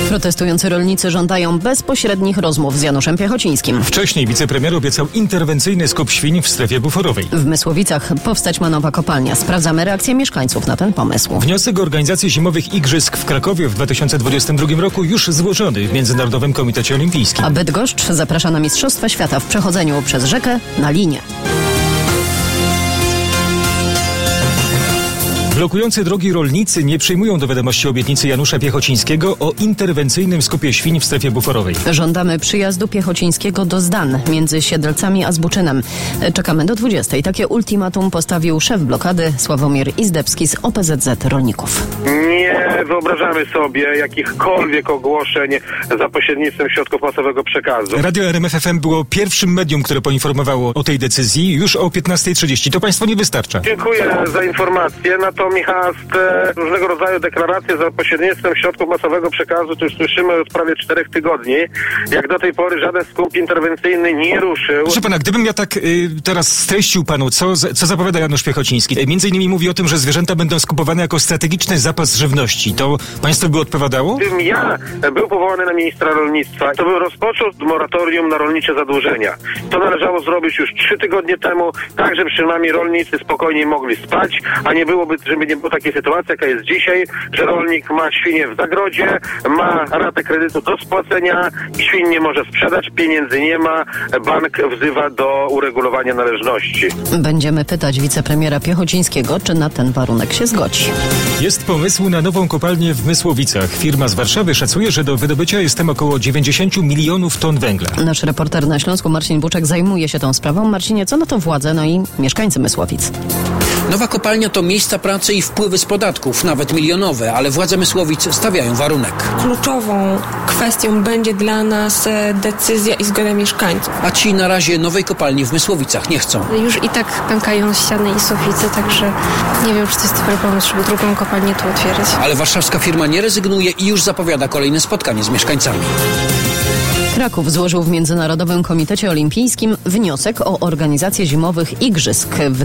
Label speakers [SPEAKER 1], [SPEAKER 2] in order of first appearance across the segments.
[SPEAKER 1] Protestujący rolnicy żądają bezpośrednich rozmów z Januszem Piechocińskim.
[SPEAKER 2] Wcześniej wicepremier obiecał interwencyjny skup świń w strefie buforowej.
[SPEAKER 1] W Mysłowicach powstać ma nowa kopalnia. Sprawdzamy reakcję mieszkańców na ten pomysł.
[SPEAKER 2] Wniosek o organizację zimowych igrzysk w Krakowie w 2022 roku już złożony w Międzynarodowym Komitecie Olimpijskim.
[SPEAKER 1] A Bydgoszcz zaprasza na Mistrzostwa Świata w przechodzeniu przez rzekę na linię.
[SPEAKER 2] Blokujący drogi rolnicy nie przyjmują do wiadomości obietnicy Janusza Piechocińskiego o interwencyjnym skupie świń w strefie buforowej.
[SPEAKER 1] Żądamy przyjazdu Piechocińskiego do Zdan między Siedlcami a Zbuczynem. Czekamy do 20. Takie ultimatum postawił szef blokady Sławomir Izdebski z OPZZ Rolników.
[SPEAKER 3] Nie wyobrażamy sobie jakichkolwiek ogłoszeń za pośrednictwem środków masowego przekazu.
[SPEAKER 2] Radio RMF FM było pierwszym medium, które poinformowało o tej decyzji już o 15:30. To państwu nie wystarcza.
[SPEAKER 3] Dziękuję za informację. Natomiast różnego rodzaju deklaracje za pośrednictwem środków masowego przekazu to już słyszymy od prawie 4 tygodni. Jak do tej pory żaden skup interwencyjny nie ruszył.
[SPEAKER 2] Proszę pana, gdybym ja tak teraz streścił panu, co zapowiada Janusz Piechociński. Między innymi mówi o tym, że zwierzęta będą skupowane jako strategiczny zapas żywności. To państwo by odpowiadało?
[SPEAKER 3] Gdybym ja był powołany na ministra rolnictwa, to bym rozpoczął moratorium na rolnicze zadłużenia. To należało zrobić już 3 tygodnie temu, tak żeby przynajmniej rolnicy spokojniej mogli spać, a nie byłoby, żeby nie było takiej sytuacji, jaka jest dzisiaj, że rolnik ma świnie w zagrodzie, ma ratę kredytu do spłacenia, świn nie może sprzedać, pieniędzy nie ma, bank wzywa do uregulowania należności.
[SPEAKER 1] Będziemy pytać wicepremiera Piechocińskiego, czy na ten warunek się zgodzi.
[SPEAKER 2] Jest pomysł na nową kopalnię w Mysłowicach. Firma z Warszawy szacuje, że do wydobycia jest tam około 90 milionów ton węgla.
[SPEAKER 1] Nasz reporter na Śląsku Marcin Buczek zajmuje się tą sprawą. Marcinie, co na to władze, i mieszkańcy Mysłowic?
[SPEAKER 4] Nowa kopalnia to miejsca pracy i wpływy z podatków, nawet milionowe, ale władze Mysłowic stawiają warunek.
[SPEAKER 5] Kluczową kwestią będzie dla nas decyzja i zgoda mieszkańców.
[SPEAKER 4] A ci na razie nowej kopalni w Mysłowicach nie chcą.
[SPEAKER 6] Już i tak pękają ściany i sufity, także nie wiem, czy to jest dobry pomysł, żeby drugą kopalnię tu otwierać.
[SPEAKER 4] Ale warszawska firma nie rezygnuje i już zapowiada kolejne spotkanie z mieszkańcami.
[SPEAKER 1] Kraków złożył w Międzynarodowym Komitecie Olimpijskim wniosek o organizację zimowych igrzysk w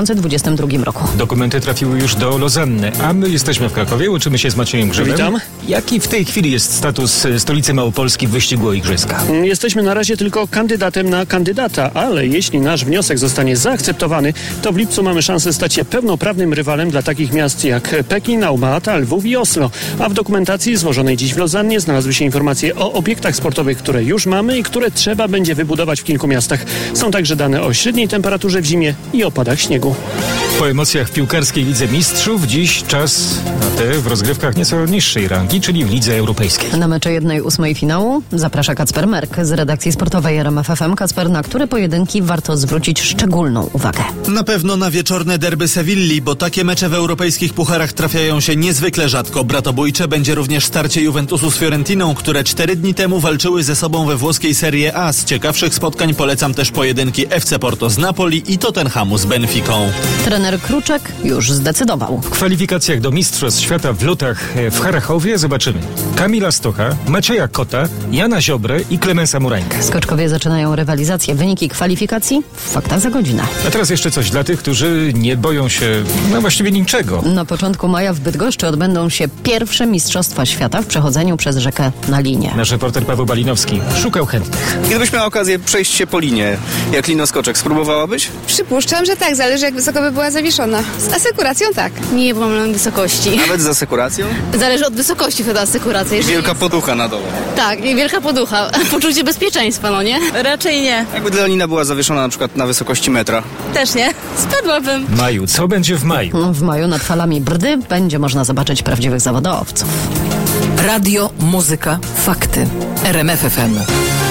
[SPEAKER 1] 2022 roku.
[SPEAKER 2] Dokumenty trafiły już do Lozanny, a my jesteśmy w Krakowie, łączymy się z Maciejem Grzybem.
[SPEAKER 7] Witam.
[SPEAKER 2] Jaki w tej chwili jest status stolicy Małopolski w wyścigu o igrzyska?
[SPEAKER 7] Jesteśmy na razie tylko kandydatem na kandydata, ale jeśli nasz wniosek zostanie zaakceptowany, to w lipcu mamy szansę stać się pełnoprawnym rywalem dla takich miast jak Pekin, Alma-Ata, Lwów i Oslo. A w dokumentacji złożonej dziś w Lozannie znalazły się informacje o obiektach sportowych, które już mamy i które trzeba będzie wybudować w kilku miastach. Są także dane o średniej temperaturze w zimie i opadach śniegu.
[SPEAKER 2] Po emocjach w piłkarskiej Lidze Mistrzów dziś czas na te w rozgrywkach nieco niższej rangi, czyli w Lidze Europejskiej.
[SPEAKER 1] Na mecze 1/8 finału zaprasza Kacper Merk z redakcji sportowej RMF FM. Kacper, na które pojedynki warto zwrócić szczególną uwagę?
[SPEAKER 8] Na pewno na wieczorne derby Sewilli, bo takie mecze w europejskich pucharach trafiają się niezwykle rzadko. Bratobójcze będzie również starcie Juventusu z Fiorentiną, które 4 dni temu walczyły ze sobą we włoskiej Serie A. Z ciekawszych spotkań polecam też pojedynki FC Porto z Napoli i Tottenhamu z Benficą.
[SPEAKER 1] Trener Kruczek już zdecydował.
[SPEAKER 2] W kwalifikacjach do Mistrzostw Świata w lotach w Harachowie zobaczymy Kamila Stocha, Macieja Kota, Jana Ziobrę i Klemensa Murańkę.
[SPEAKER 1] Skoczkowie zaczynają rywalizację. Wyniki kwalifikacji w faktach za godzinę.
[SPEAKER 2] A teraz jeszcze coś dla tych, którzy nie boją się właściwie niczego.
[SPEAKER 1] Na początku maja w Bydgoszczy odbędą się pierwsze Mistrzostwa Świata w przechodzeniu przez rzekę na linię.
[SPEAKER 2] Nasz reporter Paweł Balinowski szukał chętnych.
[SPEAKER 9] Gdybyś miała okazję przejść się po linie, jak linoskoczek, spróbowałabyś?
[SPEAKER 10] Przypuszczam, że tak. Zależy, jak wysoko by była zawieszona. Z asekuracją tak.
[SPEAKER 6] Nie mam wysokości.
[SPEAKER 9] Nawet z asekuracją?
[SPEAKER 6] Zależy od wysokości wtedy asekuracja.
[SPEAKER 9] Wielka poducha na dole.
[SPEAKER 6] Tak, wielka poducha. Poczucie bezpieczeństwa, nie? Raczej nie.
[SPEAKER 9] Jakby Leonina była zawieszona na przykład na wysokości metra.
[SPEAKER 6] Też nie. Spadłabym.
[SPEAKER 2] Maju, co będzie w maju?
[SPEAKER 1] W maju nad falami Brdy będzie można zobaczyć prawdziwych zawodowców.
[SPEAKER 11] Radio, muzyka, fakty. RMF FM.